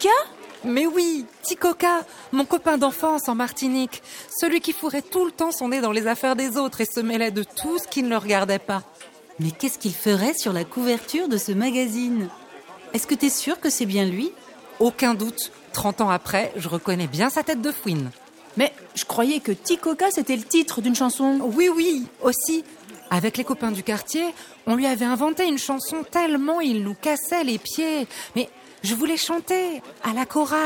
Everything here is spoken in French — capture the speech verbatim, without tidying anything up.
Coca ? Mais oui, Petit Coca, mon copain d'enfance en Martinique. Celui qui fourrait tout le temps son nez dans les affaires des autres et se mêlait de tout ce qui ne le regardait pas. Mais qu'est-ce qu'il ferait sur la couverture de ce magazine ? Est-ce que t'es sûre que c'est bien lui ? Aucun doute. Trente ans après, je reconnais bien sa tête de fouine. Mais je croyais que Petit Coca, c'était le titre d'une chanson. Oui, oui, aussi. Avec les copains du quartier, on lui avait inventé une chanson tellement il nous cassait les pieds. Mais je voulais chanter à la chorale.